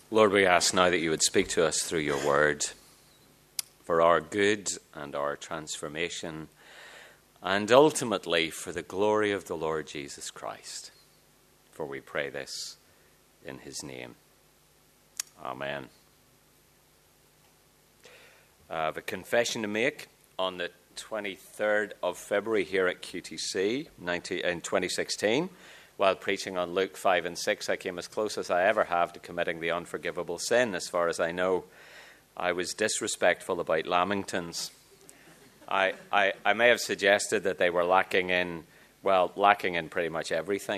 Lord, we ask now that you would speak to us through your word for our good and our transformation, and ultimately for the glory of the Lord Jesus Christ. For we pray this in his name. Amen. I have a confession to make. On the 23rd of February here at QTC in 2016, while preaching on Luke 5 and 6, I came as close as I ever have to committing the unforgivable sin. As far as I know, I was disrespectful about Lamingtons. I may have suggested that they were lacking in pretty much everything.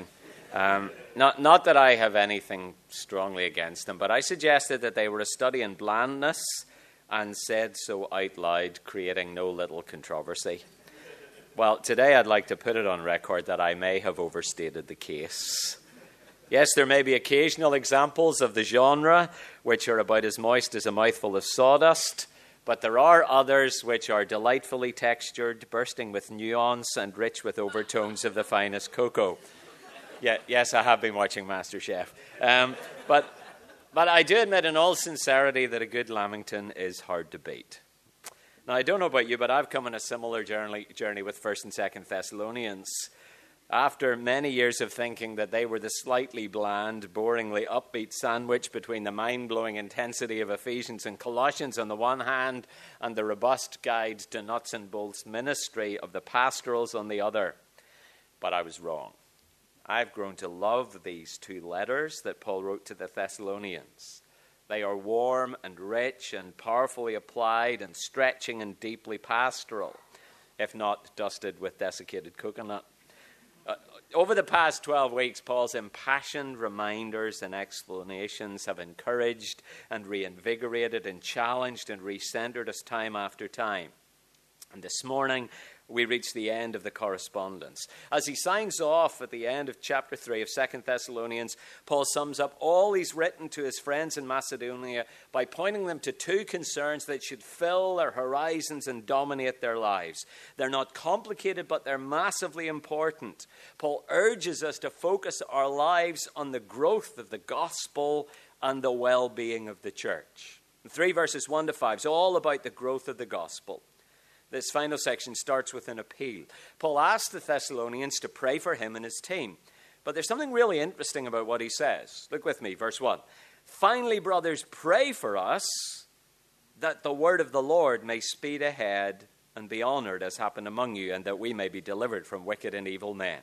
Not that I have anything strongly against them, but I suggested that they were a study in blandness and said so out loud, creating no little controversy. Well, today I'd like to put it on record that I may have overstated the case. Yes, there may be occasional examples of the genre which are about as moist as a mouthful of sawdust, but there are others which are delightfully textured, bursting with nuance and rich with overtones of the finest cocoa. Yeah, yes, I have been watching MasterChef. But I do admit in all sincerity that a good Lamington is hard to beat. Now, I don't know about you, but I've come on a similar journey with 1st and 2nd Thessalonians. After many years of thinking that they were the slightly bland, boringly upbeat sandwich between the mind-blowing intensity of Ephesians and Colossians on the one hand, and the robust guide to nuts and bolts ministry of the pastorals on the other. But I was wrong. I've grown to love these two letters that Paul wrote to the Thessalonians. They are warm and rich and powerfully applied and stretching and deeply pastoral, if not dusted with desiccated coconut. Over the past 12 weeks, Paul's impassioned reminders and explanations have encouraged and reinvigorated and challenged and recentered us time after time. And this morning, we reach the end of the correspondence. As he signs off at the end of chapter 3 of 2 Thessalonians, Paul sums up all he's written to his friends in Macedonia by pointing them to two concerns that should fill their horizons and dominate their lives. They're not complicated, but they're massively important. Paul urges us to focus our lives on the growth of the gospel and the well-being of the church. 3 verses 1 to 5 is all about the growth of the gospel. This final section starts with an appeal. Paul asks the Thessalonians to pray for him and his team. But there's something really interesting about what he says. Look with me, verse 1. Finally, brothers, pray for us that the word of the Lord may speed ahead and be honored as happened among you, and that we may be delivered from wicked and evil men.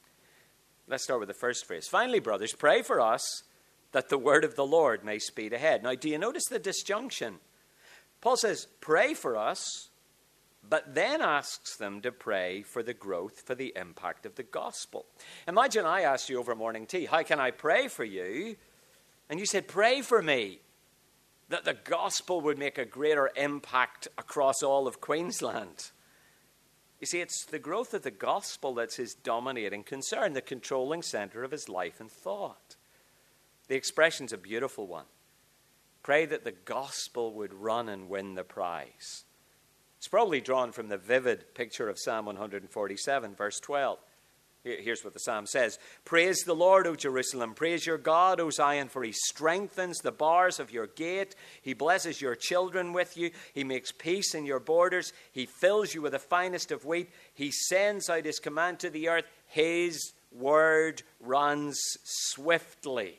Let's start with the first phrase. Finally, brothers, pray for us that the word of the Lord may speed ahead. Now, do you notice the disjunction? Paul says, pray for us, but then asks them to pray for the growth, for the impact of the gospel. Imagine I asked you over morning tea, how can I pray for you? And you said, pray for me, that the gospel would make a greater impact across all of Queensland. You see, it's the growth of the gospel that's his dominating concern, the controlling center of his life and thought. The expression's a beautiful one. Pray that the gospel would run and win the prize. It's probably drawn from the vivid picture of Psalm 147, verse 12. Here's what the psalm says. Praise the Lord, O Jerusalem. Praise your God, O Zion, for he strengthens the bars of your gate. He blesses your children with you. He makes peace in your borders. He fills you with the finest of wheat. He sends out his command to the earth. His word runs swiftly.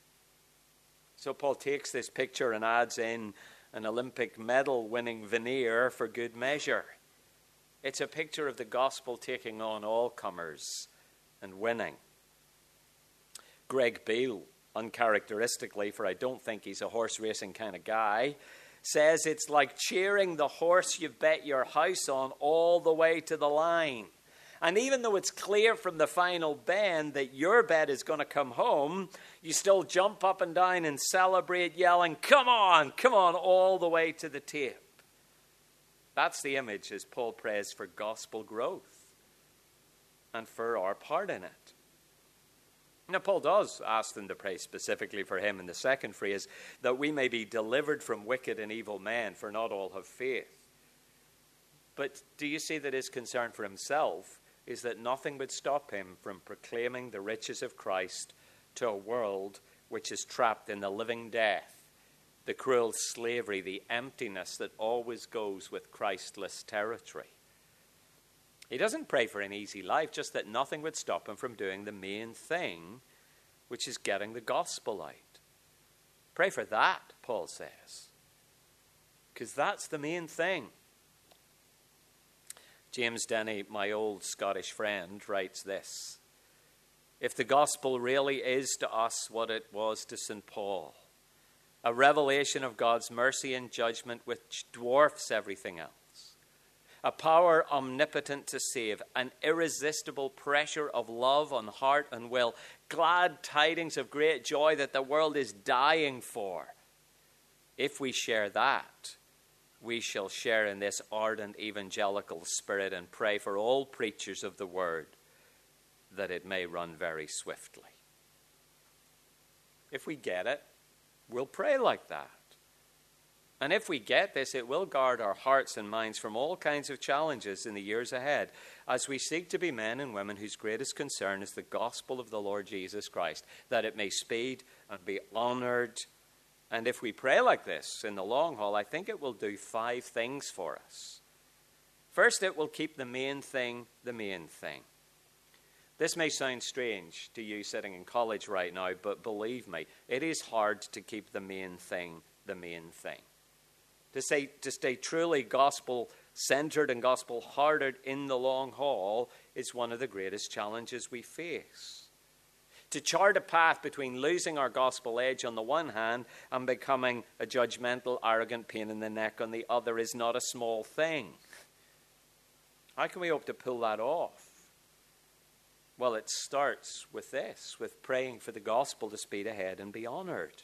So Paul takes this picture and adds in an Olympic medal-winning veneer for good measure. It's a picture of the gospel taking on all comers and winning. Greg Beale, uncharacteristically, for I don't think he's a horse racing kind of guy, says it's like cheering the horse you've bet your house on all the way to the line. And even though it's clear from the final bend that your bet is going to come home, you still jump up and down and celebrate, yelling, come on, all the way to the tape. That's the image as Paul prays for gospel growth and for our part in it. Now, Paul does ask them to pray specifically for him in the second phrase, that we may be delivered from wicked and evil men, for not all have faith. But do you see that his concern for himself is that nothing would stop him from proclaiming the riches of Christ to a world which is trapped in the living death, the cruel slavery, the emptiness that always goes with Christless territory. He doesn't pray for an easy life, just that nothing would stop him from doing the main thing, which is getting the gospel out. Pray for that, Paul says, because that's the main thing. James Denny, my old Scottish friend, writes this: if the gospel really is to us what it was to St. Paul, a revelation of God's mercy and judgment which dwarfs everything else, a power omnipotent to save, an irresistible pressure of love on heart and will, glad tidings of great joy that the world is dying for. If we share that, we shall share in this ardent evangelical spirit and pray for all preachers of the word that it may run very swiftly. If we get it, we'll pray like that. And if we get this, it will guard our hearts and minds from all kinds of challenges in the years ahead as we seek to be men and women whose greatest concern is the gospel of the Lord Jesus Christ, that it may speed and be honored. And if we pray like this in the long haul, I think it will do 5 things for us. First, it will keep the main thing the main thing. This may sound strange to you sitting in college right now, but believe me, it is hard to keep the main thing the main thing. To stay truly gospel-centered and gospel-hearted in the long haul is one of the greatest challenges we face. To chart a path between losing our gospel edge on the one hand and becoming a judgmental, arrogant pain in the neck on the other is not a small thing. How can we hope to pull that off? Well, it starts with this, with praying for the gospel to speed ahead and be honored.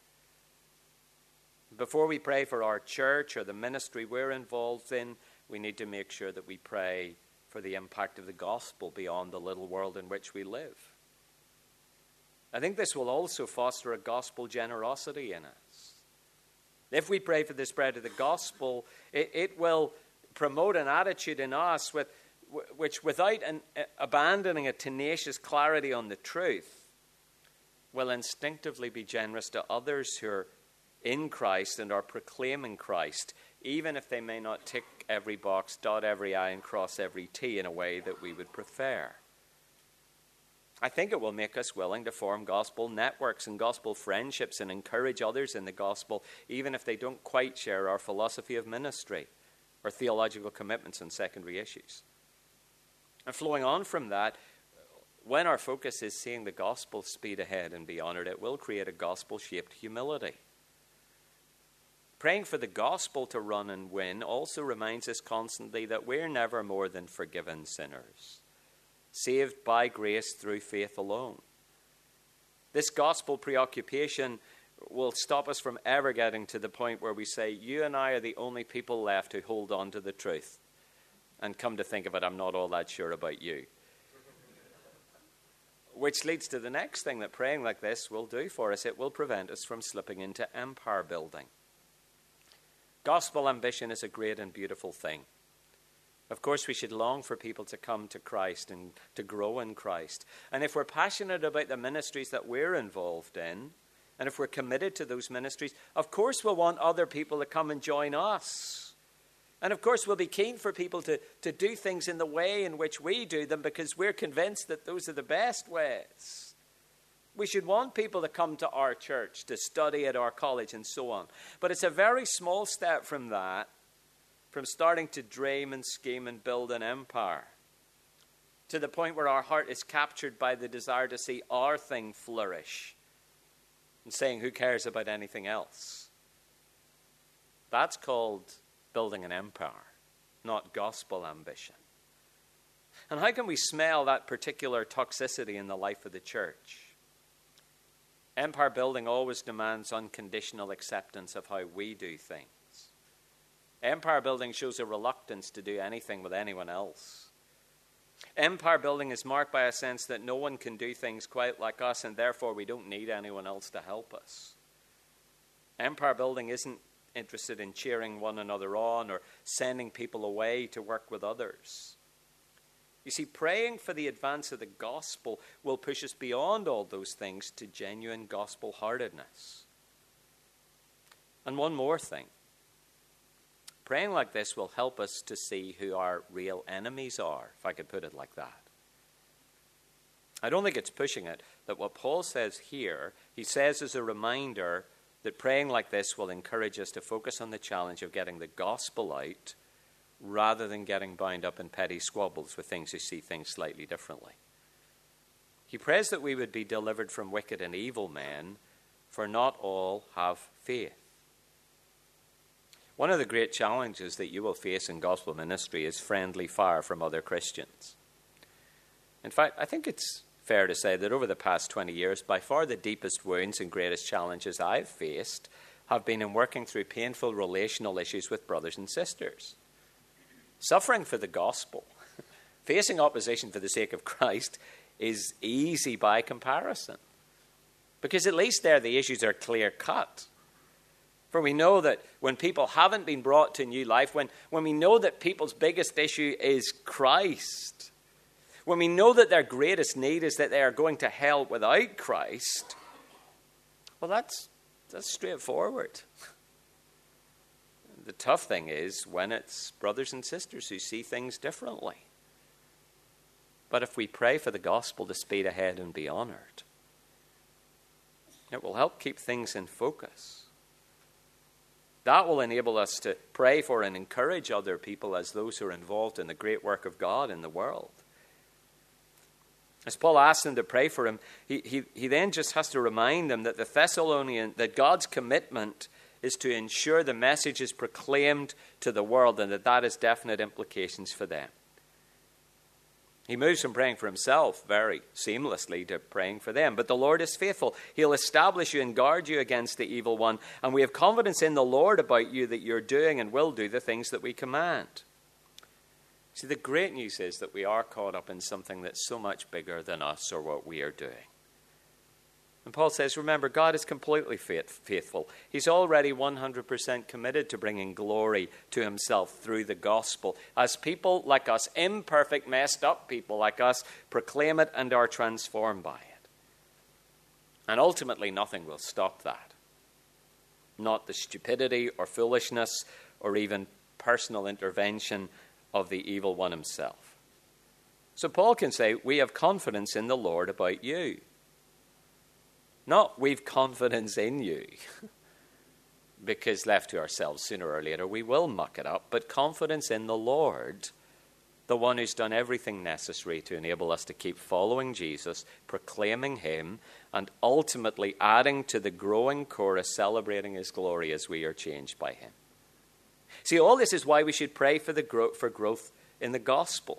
Before we pray for our church or the ministry we're involved in, we need to make sure that we pray for the impact of the gospel beyond the little world in which we live. I think this will also foster a gospel generosity in us. If we pray for the spread of the gospel, it will promote an attitude in us which, without abandoning a tenacious clarity on the truth, will instinctively be generous to others who are in Christ and are proclaiming Christ, even if they may not tick every box, dot every I, and cross every T in a way that we would prefer. I think it will make us willing to form gospel networks and gospel friendships and encourage others in the gospel, even if they don't quite share our philosophy of ministry or theological commitments on secondary issues. And flowing on from that, when our focus is seeing the gospel speed ahead and be honored, it will create a gospel-shaped humility. Praying for the gospel to run and win also reminds us constantly that we're never more than forgiven sinners, saved by grace through faith alone. This gospel preoccupation will stop us from ever getting to the point where we say, you and I are the only people left who hold on to the truth. And come to think of it, I'm not all that sure about you. Which leads to the next thing that praying like this will do for us. It will prevent us from slipping into empire building. Gospel ambition is a great and beautiful thing. Of course, we should long for people to come to Christ and to grow in Christ. And if we're passionate about the ministries that we're involved in, and if we're committed to those ministries, of course we'll want other people to come and join us. And of course we'll be keen for people to do things in the way in which we do them because we're convinced that those are the best ways. We should want people to come to our church, to study at our college and so on. But it's a very small step from that, from starting to dream and scheme and build an empire, to the point where our heart is captured by the desire to see our thing flourish and saying, who cares about anything else? That's called building an empire, not gospel ambition. And how can we smell that particular toxicity in the life of the church? Empire building always demands unconditional acceptance of how we do things. Empire building shows a reluctance to do anything with anyone else. Empire building is marked by a sense that no one can do things quite like us, and therefore we don't need anyone else to help us. Empire building isn't interested in cheering one another on or sending people away to work with others. You see, praying for the advance of the gospel will push us beyond all those things to genuine gospel-heartedness. And one more thing. Praying like this will help us to see who our real enemies are, if I could put it like that. I don't think it's pushing it that what Paul says here, he says as a reminder that praying like this will encourage us to focus on the challenge of getting the gospel out rather than getting bound up in petty squabbles with things who see things slightly differently. He prays that we would be delivered from wicked and evil men, for not all have faith. One of the great challenges that you will face in gospel ministry is friendly fire from other Christians. In fact, I think it's fair to say that over the past 20 years, by far the deepest wounds and greatest challenges I've faced have been in working through painful relational issues with brothers and sisters. Suffering for the gospel, facing opposition for the sake of Christ, is easy by comparison. Because at least there the issues are clear-cut. For we know that when people haven't been brought to new life, when we know that people's biggest issue is Christ, when we know that their greatest need is that they are going to hell without Christ, well, that's straightforward. The tough thing is when it's brothers and sisters who see things differently. But if we pray for the gospel to speed ahead and be honored, it will help keep things in focus. That will enable us to pray for and encourage other people as those who are involved in the great work of God in the world. As Paul asks them to pray for him, he then just has to remind them that that God's commitment is to ensure the message is proclaimed to the world and that has definite implications for them. He moves from praying for himself very seamlessly to praying for them. But the Lord is faithful. He'll establish you and guard you against the evil one. And we have confidence in the Lord about you that you're doing and will do the things that we command. See, the great news is that we are caught up in something that's so much bigger than us or what we are doing. And Paul says, remember, God is completely faithful. He's already 100% committed to bringing glory to himself through the gospel. As people like us, imperfect, messed up people like us, proclaim it and are transformed by it. And ultimately, nothing will stop that. Not the stupidity or foolishness or even personal intervention of the evil one himself. So Paul can say, we have confidence in the Lord about you. Not we've confidence in you, because left to ourselves sooner or later we will muck it up, but confidence in the Lord, the one who's done everything necessary to enable us to keep following Jesus, proclaiming him, and ultimately adding to the growing chorus, celebrating his glory as we are changed by him. See, all this is why we should pray for growth in the gospel.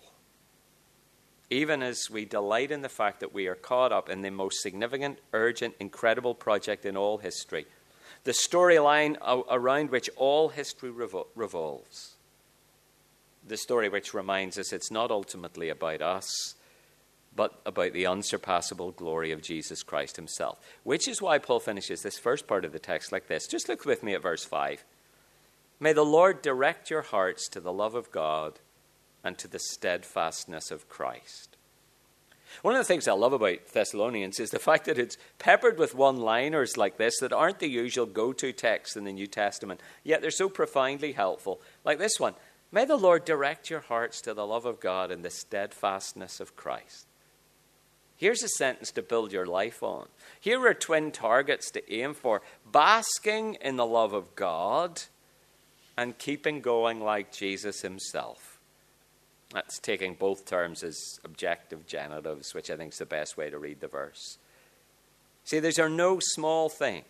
Even as we delight in the fact that we are caught up in the most significant, urgent, incredible project in all history, the storyline around which all history revolves, the story which reminds us it's not ultimately about us, but about the unsurpassable glory of Jesus Christ himself, which is why Paul finishes this first part of the text like this. Just look with me at verse 5. May the Lord direct your hearts to the love of God and to the steadfastness of Christ. One of the things I love about Thessalonians is the fact that it's peppered with one-liners like this that aren't the usual go-to texts in the New Testament, yet they're so profoundly helpful. Like this one, may the Lord direct your hearts to the love of God and the steadfastness of Christ. Here's a sentence to build your life on. Here are twin targets to aim for: basking in the love of God and keeping going like Jesus himself. That's taking both terms as objective genitives, which I think is the best way to read the verse. See, these are no small things.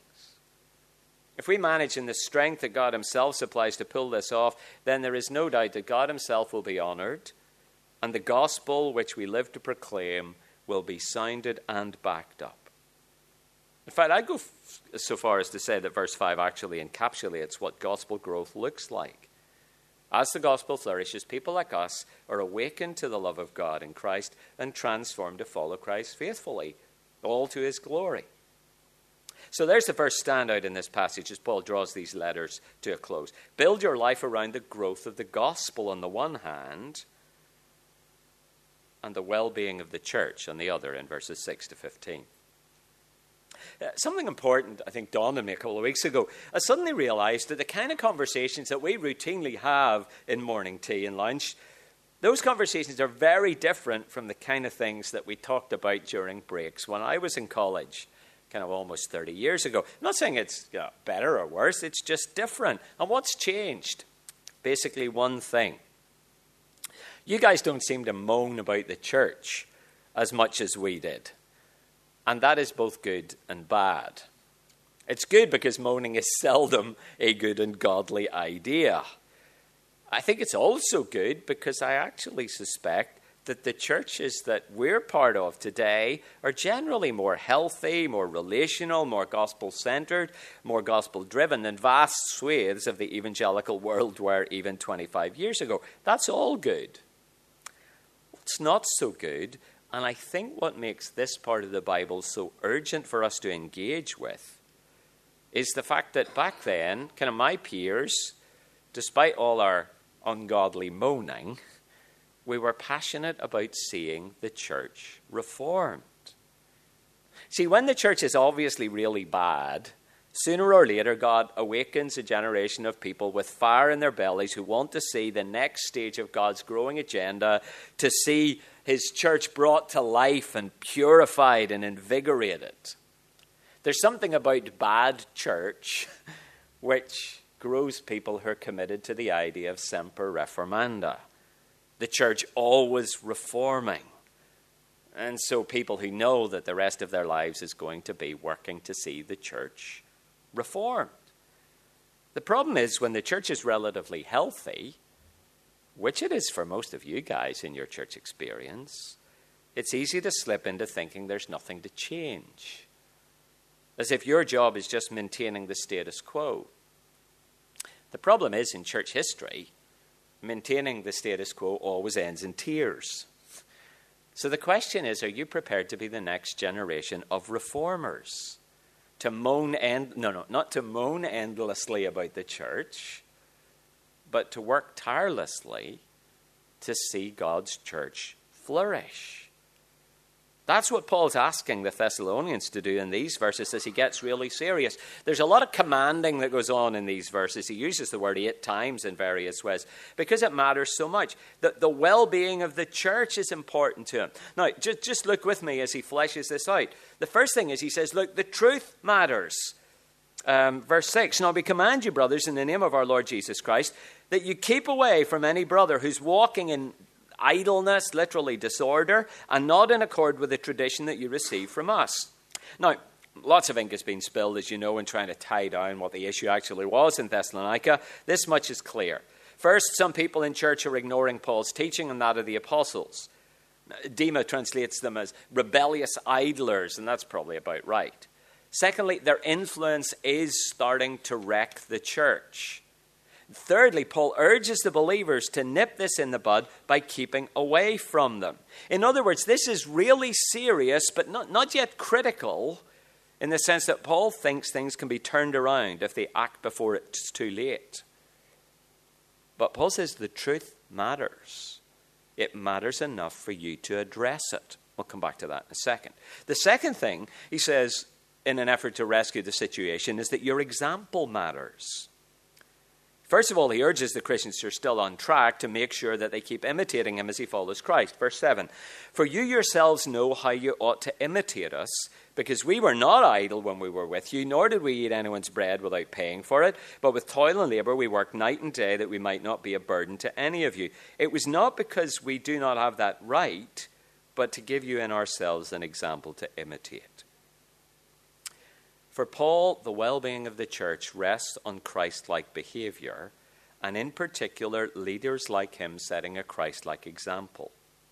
If we manage in the strength that God himself supplies to pull this off, then there is no doubt that God himself will be honored, and the gospel which we live to proclaim will be sounded and backed up. In fact, I'd go so far as to say that verse 5 actually encapsulates what gospel growth looks like. As the gospel flourishes, people like us are awakened to the love of God in Christ and transformed to follow Christ faithfully, all to his glory. So there's the first standout in this passage as Paul draws these letters to a close. Build your life around the growth of the gospel on the one hand, and the well-being of the church on the other, in verses 6 to 15. Something important, I think, dawned on me a couple of weeks ago. I suddenly realized that the kind of conversations that we routinely have in morning tea and lunch, those conversations are very different from the kind of things that we talked about during breaks when I was in college, kind of almost 30 years ago. I'm not saying it's better or worse, it's just different. And what's changed? Basically one thing. You guys don't seem to moan about the church as much as we did. And that is both good and bad. It's good because moaning is seldom a good and godly idea. I think it's also good because I actually suspect that the churches that we're part of today are generally more healthy, more relational, more gospel-centered, more gospel-driven than vast swathes of the evangelical world were even 25 years ago. That's all good. What's not so good, and I think what makes this part of the Bible so urgent for us to engage with, is the fact that back then, kind of my peers, despite all our ungodly moaning, we were passionate about seeing the church reformed. See, when the church is obviously really bad, sooner or later God awakens a generation of people with fire in their bellies who want to see the next stage of God's growing agenda, to see his church brought to life and purified and invigorated. There's something about bad church which grows people who are committed to the idea of semper reformanda. The church always reforming. And so people who know that the rest of their lives is going to be working to see the church reformed. The problem is when the church is relatively healthy, which it is for most of you guys in your church experience, it's easy to slip into thinking there's nothing to change. As if your job is just maintaining the status quo. The problem is in church history, maintaining the status quo always ends in tears. So the question is, are you prepared to be the next generation of reformers? To moan not to moan endlessly about the church, but to work tirelessly to see God's church flourish. That's what Paul's asking the Thessalonians to do in these verses as he gets really serious. There's a lot of commanding that goes on in these verses. He uses the word 8 times in various ways because it matters so much. The well-being of the church is important to him. Now, just look with me as he fleshes this out. The first thing is he says, look, the truth matters. Verse 6, now we command you, brothers, in the name of our Lord Jesus Christ, that you keep away from any brother who's walking in idleness, literally disorder, and not in accord with the tradition that you receive from us. Now, lots of ink has been spilled, as you know, in trying to tie down what the issue actually was in Thessalonica. This much is clear. First, some people in church are ignoring Paul's teaching and that of the apostles. Dema translates them as rebellious idlers, and that's probably about right. Secondly, their influence is starting to wreck the church. Thirdly, Paul urges the believers to nip this in the bud by keeping away from them. In other words, this is really serious, but not yet critical, in the sense that Paul thinks things can be turned around if they act before it's too late. But Paul says the truth matters. It matters enough for you to address it. We'll come back to that in a second. The second thing, he says, in an effort to rescue the situation, is that your example matters. First of all, he urges the Christians who are still on track to make sure that they keep imitating him as he follows Christ. Verse 7, for you yourselves know how you ought to imitate us, because we were not idle when we were with you, nor did we eat anyone's bread without paying for it, but with toil and labor we worked night and day that we might not be a burden to any of you. It was not because we do not have that right, but to give you in ourselves an example to imitate. For Paul, the well-being of the church rests on Christ-like behavior, and in particular, leaders like him setting a Christ-like example.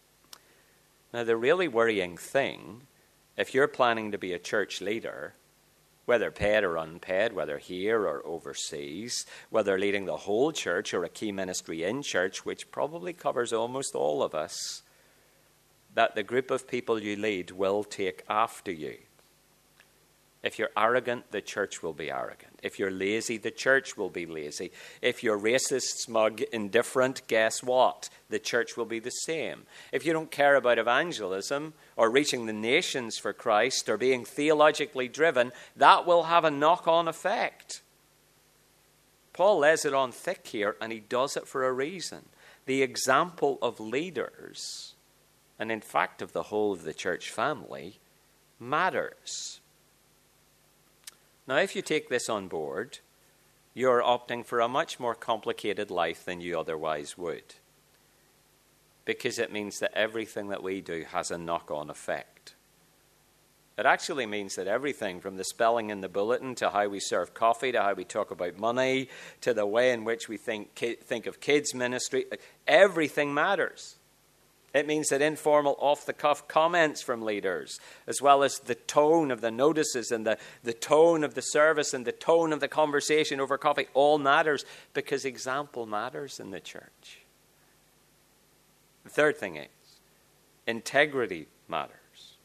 Now, the really worrying thing, if you're planning to be a church leader, whether paid or unpaid, whether here or overseas, whether leading the whole church or a key ministry in church, which probably covers almost all of us, that the group of people you lead will take after you. If you're arrogant, the church will be arrogant. If you're lazy, the church will be lazy. If you're racist, smug, indifferent, guess what? The church will be the same. If you don't care about evangelism or reaching the nations for Christ or being theologically driven, that will have a knock-on effect. Paul lays it on thick here, and he does it for a reason. The example of leaders, and in fact of the whole of the church family, matters. Now, if you take this on board, you're opting for a much more complicated life than you otherwise would, because it means that everything that we do has a knock-on effect. It actually means that everything from the spelling in the bulletin to how we serve coffee to how we talk about money to the way in which we think of kids' ministry, everything matters. It means that informal, off-the-cuff comments from leaders, as well as the tone of the notices and the tone of the service and the tone of the conversation over coffee, all matters because example matters in the church. The third thing is, integrity matters.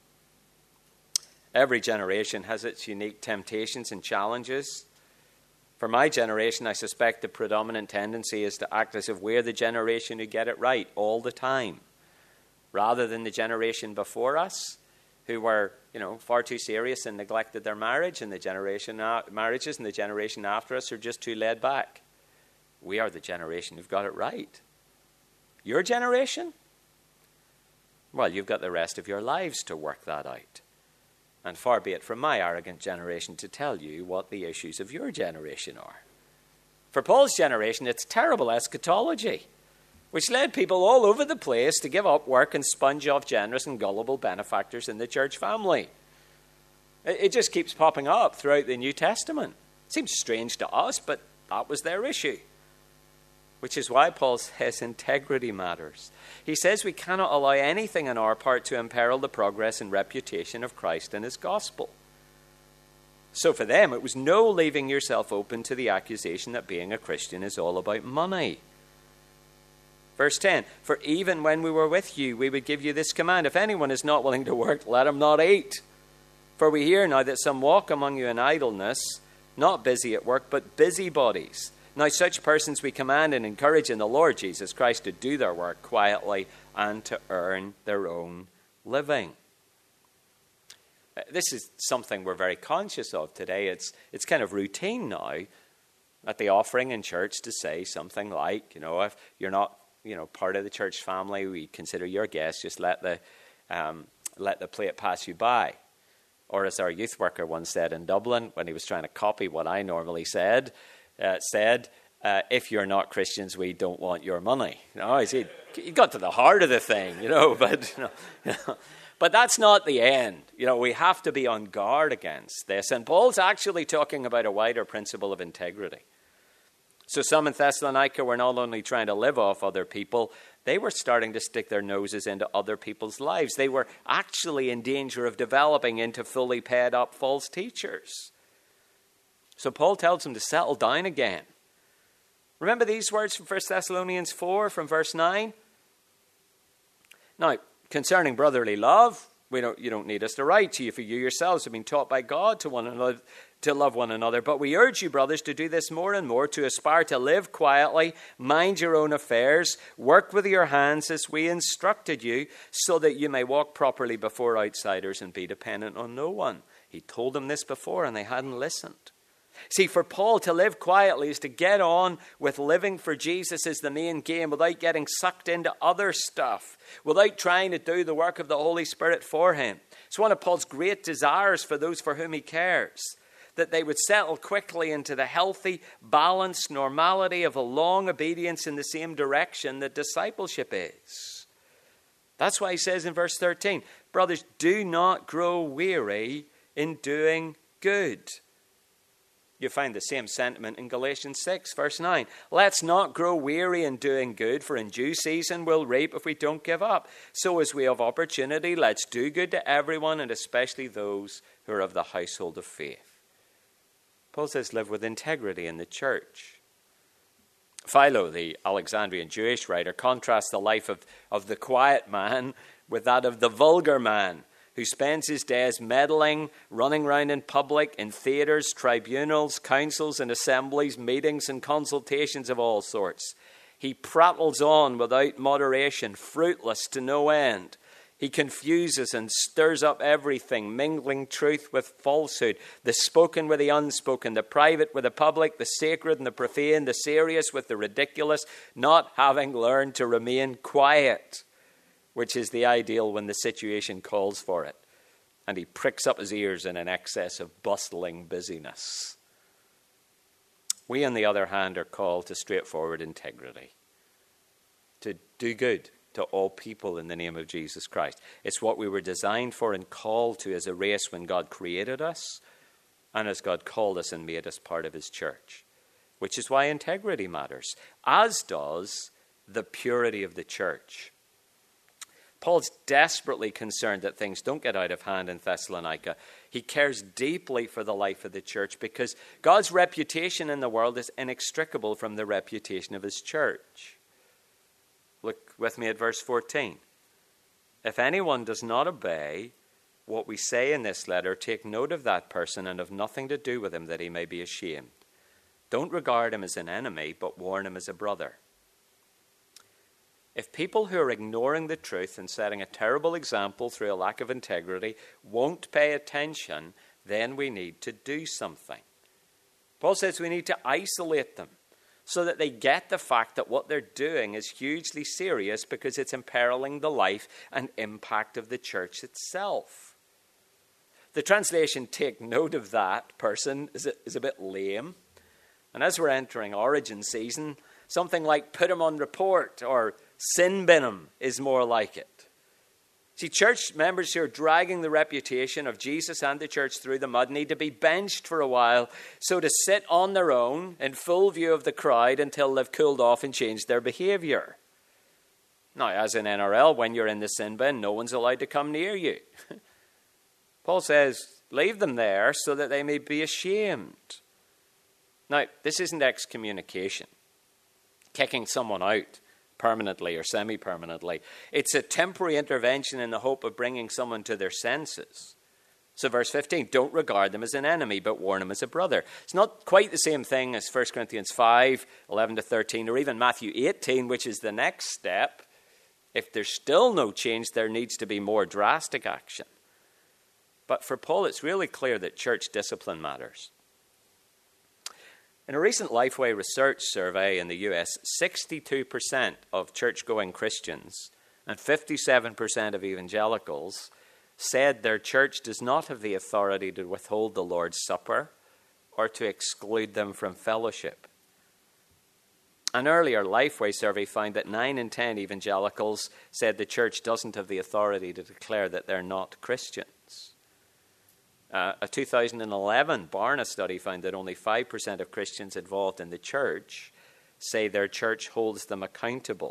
Every generation has its unique temptations and challenges. For my generation, I suspect the predominant tendency is to act as if we're the generation who get it right all the time, rather than the generation before us who were, far too serious and neglected their marriages, and the generation after us are just too laid back. We are the generation who've got it right. Your generation? Well, you've got the rest of your lives to work that out. And far be it from my arrogant generation to tell you what the issues of your generation are. For Paul's generation, it's terrible eschatology, which led people all over the place to give up work and sponge off generous and gullible benefactors in the church family. It just keeps popping up throughout the New Testament. It seems strange to us, but that was their issue. Which is why Paul says integrity matters. He says we cannot allow anything on our part to imperil the progress and reputation of Christ and his gospel. So for them, it was no leaving yourself open to the accusation that being a Christian is all about money. Verse 10, for even when we were with you, we would give you this command. If anyone is not willing to work, let him not eat. For we hear now that some walk among you in idleness, not busy at work, but busybodies. Now such persons we command and encourage in the Lord Jesus Christ to do their work quietly and to earn their own living. This is something we're very conscious of today. It's kind of routine now at the offering in church to say something like, if you're not part of the church family, we consider your guest, just let the plate pass you by. Or as our youth worker once said in Dublin, when he was trying to copy what I normally said, if you're not Christians, we don't want your money. He got to the heart of the thing, but that's not the end. We have to be on guard against this. And Paul's actually talking about a wider principle of integrity. So some in Thessalonica were not only trying to live off other people, they were starting to stick their noses into other people's lives. They were actually in danger of developing into fully paid up false teachers. So Paul tells them to settle down again. Remember these words from 1 Thessalonians 4 from verse 9? Now, concerning brotherly love, you don't need us to write to you, for you yourselves have been taught by God to love one another. But we urge you, brothers, to do this more and more, to aspire to live quietly, mind your own affairs, work with your hands as we instructed you, so that you may walk properly before outsiders and be dependent on no one. He told them this before and they hadn't listened. See, for Paul, to live quietly is to get on with living for Jesus as the main game without getting sucked into other stuff, without trying to do the work of the Holy Spirit for him. It's one of Paul's great desires for those for whom he cares, that they would settle quickly into the healthy, balanced normality of a long obedience in the same direction that discipleship is. That's why he says in verse 13, brothers, do not grow weary in doing good. You find the same sentiment in Galatians 6, verse 9. Let's not grow weary in doing good, for in due season we'll reap if we don't give up. So as we have opportunity, let's do good to everyone, and especially those who are of the household of faith. Paul says live with integrity in the church. Philo, the Alexandrian Jewish writer, contrasts the life of the quiet man with that of the vulgar man, who spends his days meddling, running around in public, in theatres, tribunals, councils and assemblies, meetings and consultations of all sorts. He prattles on without moderation, fruitless to no end. He confuses and stirs up everything, mingling truth with falsehood, the spoken with the unspoken, the private with the public, the sacred and the profane, the serious with the ridiculous, not having learned to remain quiet, which is the ideal when the situation calls for it. And he pricks up his ears in an excess of bustling busyness. We, on the other hand, are called to straightforward integrity, to do good to all people in the name of Jesus Christ. It's what we were designed for and called to as a race when God created us and as God called us and made us part of his church, which is why integrity matters, as does the purity of the church. Paul's desperately concerned that things don't get out of hand in Thessalonica. He cares deeply for the life of the church because God's reputation in the world is inextricable from the reputation of his church. Look with me at verse 14. If anyone does not obey what we say in this letter, take note of that person and have nothing to do with him, that he may be ashamed. Don't regard him as an enemy, but warn him as a brother. If people who are ignoring the truth and setting a terrible example through a lack of integrity won't pay attention, then we need to do something. Paul says we need to isolate them so that they get the fact that what they're doing is hugely serious because it's imperiling the life and impact of the church itself. The translation, take note of that person, is a bit lame. And as we're entering Origin season, something like put him on report or sin bin him is more like it. See, church members who are dragging the reputation of Jesus and the church through the mud need to be benched for a while, so to sit on their own in full view of the crowd until they've cooled off and changed their behaviour. Now, as in NRL, when you're in the sin bin, no one's allowed to come near you. Paul says, leave them there so that they may be ashamed. Now, this isn't excommunication, kicking someone out permanently or semi-permanently. It's a temporary intervention in the hope of bringing someone to their senses. So verse 15, don't regard them as an enemy, but warn them as a brother. It's not quite the same thing as 1 Corinthians 5, 11 to 13, or even Matthew 18, which is the next step. If there's still no change, there needs to be more drastic action. But for Paul, it's really clear that church discipline matters. In a recent Lifeway research survey in the US, 62% of church-going Christians and 57% of evangelicals said their church does not have the authority to withhold the Lord's Supper or to exclude them from fellowship. An earlier Lifeway survey found that 9 in 10 evangelicals said the church doesn't have the authority to declare that they're not Christians. A 2011 Barna study found that only 5% of Christians involved in the church say their church holds them accountable.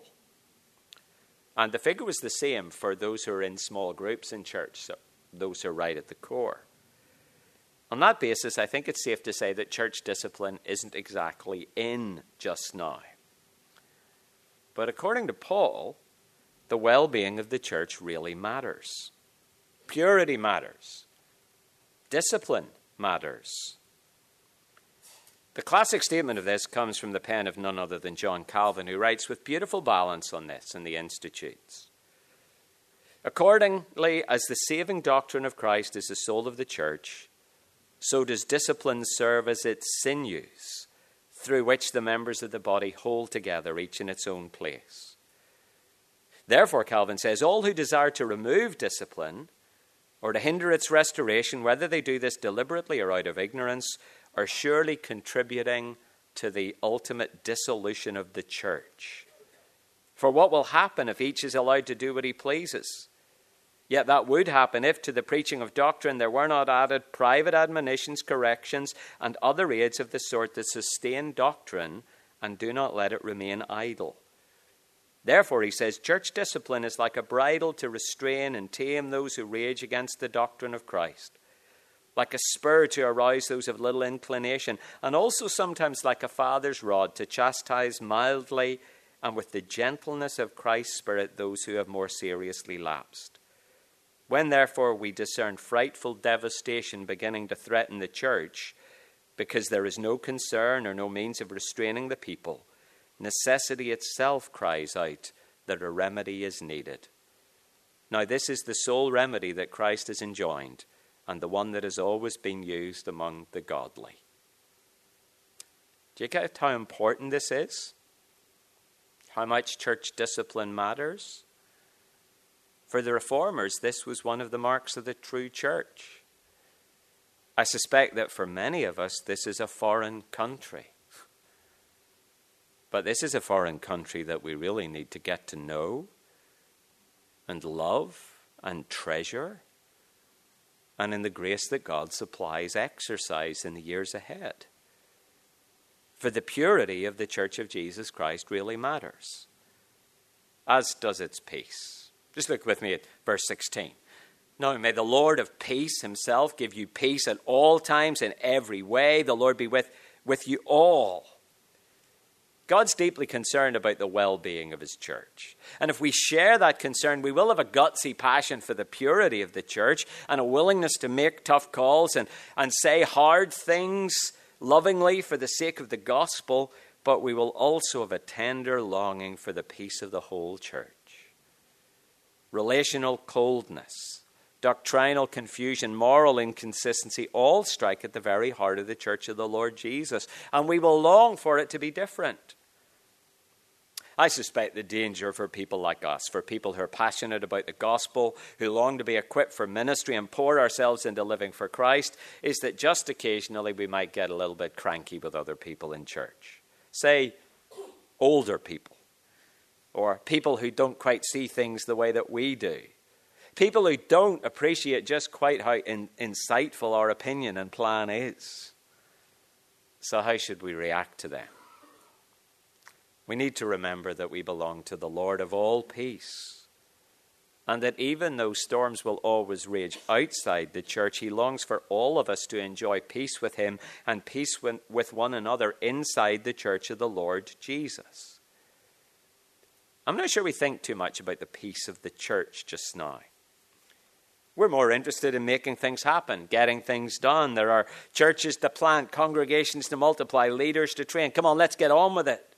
And the figure was the same for those who are in small groups in church, so those who are right at the core. On that basis, I think it's safe to say that church discipline isn't exactly in just now. But according to Paul, the well-being of the church really matters. Purity matters. Discipline matters. The classic statement of this comes from the pen of none other than John Calvin, who writes with beautiful balance on this in the Institutes. Accordingly, as the saving doctrine of Christ is the soul of the church, so does discipline serve as its sinews, through which the members of the body hold together, each in its own place. Therefore, Calvin says, all who desire to remove discipline or to hinder its restoration, whether they do this deliberately or out of ignorance, are surely contributing to the ultimate dissolution of the church. For what will happen if each is allowed to do what he pleases? Yet that would happen if to the preaching of doctrine there were not added private admonitions, corrections, and other aids of the sort that sustain doctrine and do not let it remain idle. Therefore, he says, church discipline is like a bridle to restrain and tame those who rage against the doctrine of Christ, like a spur to arouse those of little inclination, and also sometimes like a father's rod to chastise mildly and with the gentleness of Christ's Spirit those who have more seriously lapsed. When, therefore, we discern frightful devastation beginning to threaten the church because there is no concern or no means of restraining the people, necessity itself cries out that a remedy is needed. Now, this is the sole remedy that Christ has enjoined, and the one that has always been used among the godly. Do you get how important this is? How much church discipline matters? For the Reformers, this was one of the marks of the true church. I suspect that for many of us, this is a foreign country. But this is a foreign country that we really need to get to know and love and treasure, and in the grace that God supplies, exercise in the years ahead. For the purity of the Church of Jesus Christ really matters, as does its peace. Just look with me at verse 16. Now may the Lord of peace himself give you peace at all times in every way. The Lord be with you all. God's deeply concerned about the well-being of his church. And if we share that concern, we will have a gutsy passion for the purity of the church and a willingness to make tough calls and say hard things lovingly for the sake of the gospel, but we will also have a tender longing for the peace of the whole church. Relational coldness, doctrinal confusion, moral inconsistency all strike at the very heart of the church of the Lord Jesus, and we will long for it to be different. I suspect the danger for people like us, for people who are passionate about the gospel, who long to be equipped for ministry and pour ourselves into living for Christ, is that just occasionally we might get a little bit cranky with other people in church. Say, older people, or people who don't quite see things the way that we do. People who don't appreciate just quite how insightful our opinion and plan is. So how should we react to them? We need to remember that we belong to the Lord of all peace, and that even though storms will always rage outside the church, he longs for all of us to enjoy peace with him and peace with one another inside the church of the Lord Jesus. I'm not sure we think too much about the peace of the church just now. We're more interested in making things happen, getting things done. There are churches to plant, congregations to multiply, leaders to train. Come on, let's get on with it.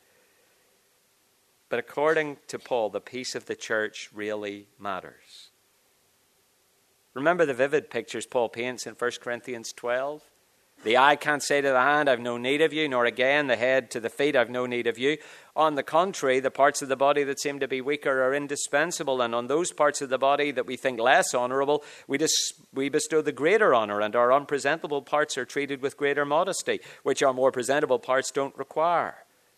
But according to Paul, the peace of the church really matters. Remember the vivid pictures Paul paints in 1 Corinthians 12? The eye can't say to the hand, I've no need of you, nor again the head to the feet, I've no need of you. On the contrary, the parts of the body that seem to be weaker are indispensable, and on those parts of the body that we think less honourable, we bestow the greater honour, and our unpresentable parts are treated with greater modesty, which our more presentable parts don't require.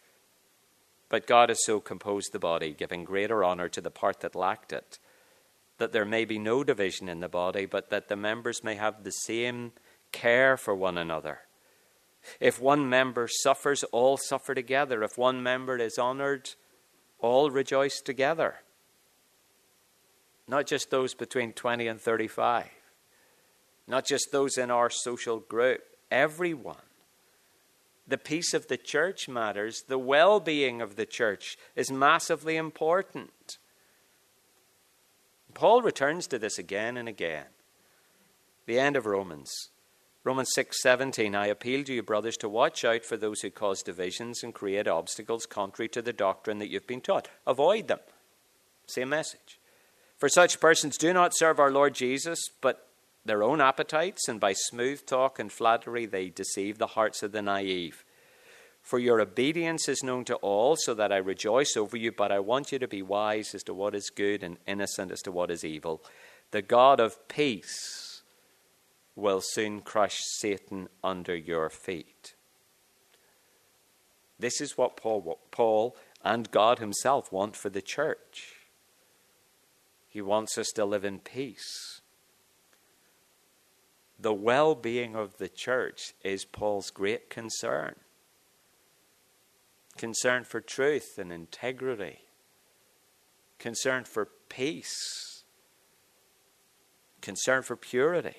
But God has so composed the body, giving greater honour to the part that lacked it, that there may be no division in the body, but that the members may have the same care for one another. If one member suffers, all suffer together. If one member is honoured, all rejoice together. Not just those between 20 and 35. Not just those in our social group. Everyone. The peace of the church matters. The well-being of the church is massively important. Paul returns to this again and again. The end of Romans 6:17, I appeal to you, brothers, to watch out for those who cause divisions and create obstacles contrary to the doctrine that you've been taught. Avoid them. Same message. For such persons do not serve our Lord Jesus, but their own appetites, and by smooth talk and flattery they deceive the hearts of the naive. For your obedience is known to all, so that I rejoice over you, but I want you to be wise as to what is good and innocent as to what is evil. The God of peace will soon crush Satan under your feet. This is what Paul and God himself want for the church. He wants us to live in peace. The well-being of the church is Paul's great concern. Concern for truth and integrity. Concern for peace. Concern for purity.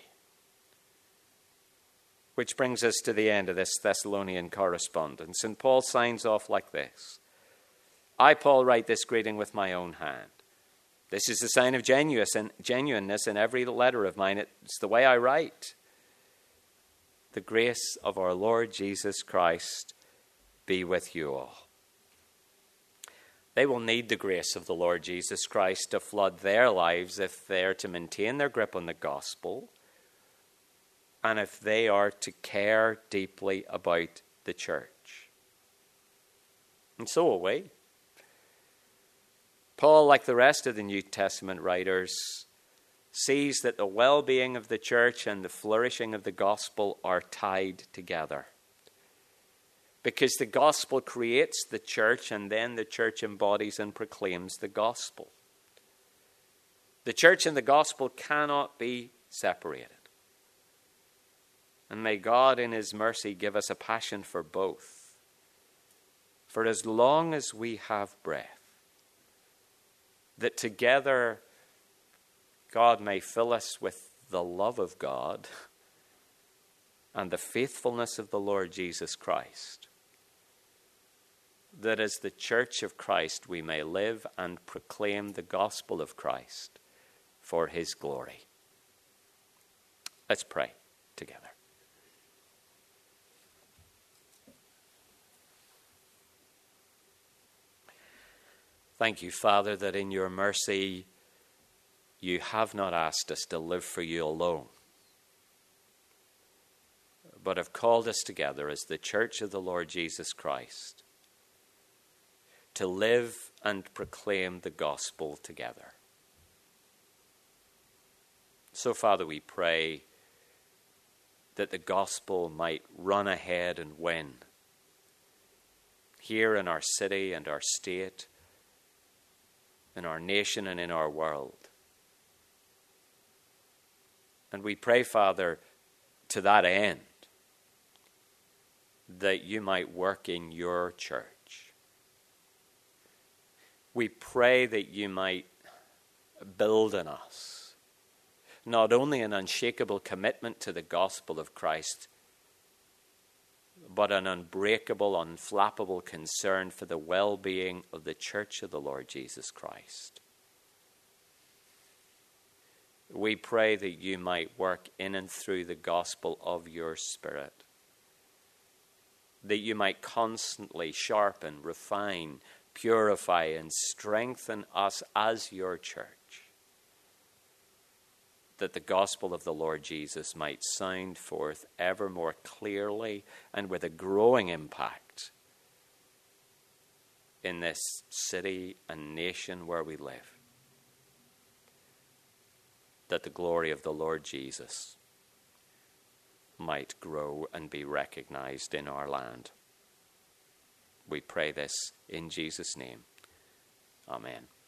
Which brings us to the end of this Thessalonian correspondence. And Paul signs off like this. I, Paul, write this greeting with my own hand. This is the sign of genuineness in every letter of mine. It's the way I write. The grace of our Lord Jesus Christ be with you all. They will need the grace of the Lord Jesus Christ to flood their lives if they are to maintain their grip on the gospel and if they are to care deeply about the church. And so will we. Paul, like the rest of the New Testament writers, sees that the well-being of the church and the flourishing of the gospel are tied together. Because the gospel creates the church, and then the church embodies and proclaims the gospel. The church and the gospel cannot be separated. And may God in his mercy give us a passion for both. For as long as we have breath, that together God may fill us with the love of God and the faithfulness of the Lord Jesus Christ, that as the church of Christ we may live and proclaim the gospel of Christ for his glory. Let's pray together. Thank you, Father, that in your mercy you have not asked us to live for you alone, but have called us together as the church of the Lord Jesus Christ to live and proclaim the gospel together. So, Father, we pray that the gospel might run ahead and win here in our city and our state, in our nation and in our world. And we pray, Father, to that end, that you might work in your church. We pray that you might build in us not only an unshakable commitment to the gospel of Christ, but an unbreakable, unflappable concern for the well-being of the church of the Lord Jesus Christ. We pray that you might work in and through the gospel of your Spirit, that you might constantly sharpen, refine, purify, and strengthen us as your church, that the gospel of the Lord Jesus might sound forth ever more clearly and with a growing impact in this city and nation where we live, that the glory of the Lord Jesus might grow and be recognized in our land. We pray this in Jesus' name. Amen.